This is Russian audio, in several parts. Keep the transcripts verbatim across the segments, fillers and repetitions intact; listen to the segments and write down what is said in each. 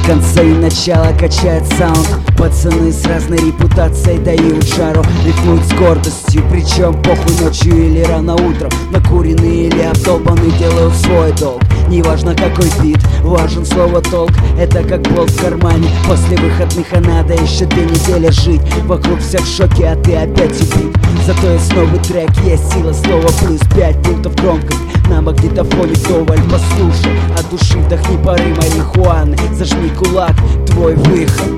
конца и начала качает саунд. Пацаны с разной репутацией дают жару, рифмуют с гордостью, причем похуй ночью или рано утром. Накуренные или обдолбанные делают свой долг. Неважно какой бит, важен слово толк. Это как болт в кармане после выходных, а надо еще две недели жить. Вокруг все в шоке, а ты опять убит. Зато есть новый трек, есть сила слова плюс пять пунктов громкость. На магнитофоне вдоволь послушай, от души вдохни пары марихуаны. Зажми кулак, твой выход.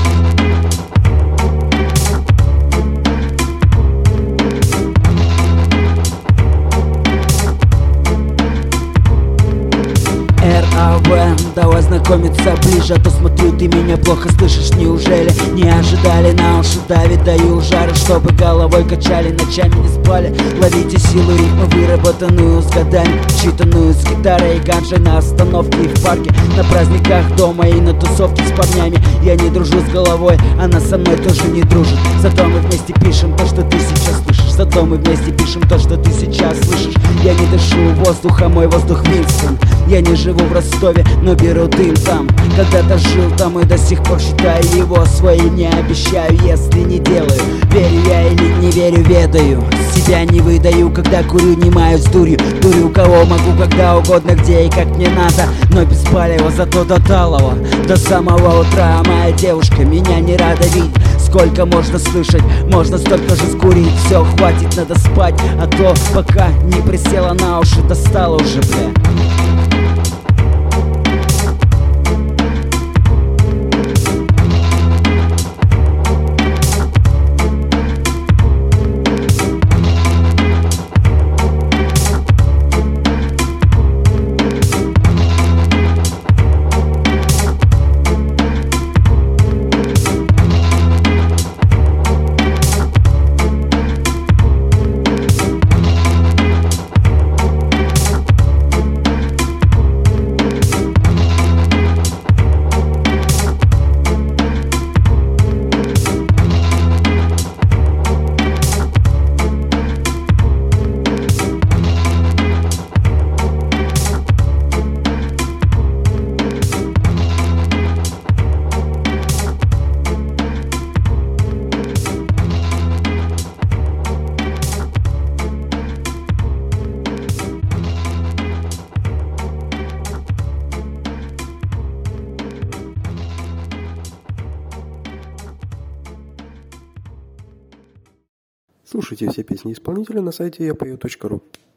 эр а вэ, давай знакомиться ближе, а то смотрю, ты меня плохо слышишь. Неужели не ожидали? На уши давит, даю жары, чтобы головой качали, ночами не спали. Ловите силу ритма, выработанную с годами, читанную с гитарой и ганджей на остановке и в парке, на праздниках дома и на тусовке с парнями. Я не дружу с головой, она со мной тоже не дружит. Зато мы вместе пишем то, что ты сейчас слышишь. Зато мы вместе пишем то, что ты сейчас слышишь. Я не дышу воздуха, мой воздух Винстон. Я не живу в Ростове, но беру дым там. Когда-то жил там и до сих пор считаю его своим. Не обещаю, если не делаю. Верю я или не верю, ведаю. Себя не выдаю, когда курю, не маюсь дурью. Дурю кого могу, когда угодно, где и как мне надо. Но без палева, зато до талого, до самого утра. Моя девушка меня не рада видеть. Сколько можно слышать, можно столько же скурить. Все, хватит, надо спать, а то пока не присела на уши, достала уже, бля. Слушайте все песни исполнителя на сайте я пою точка ру.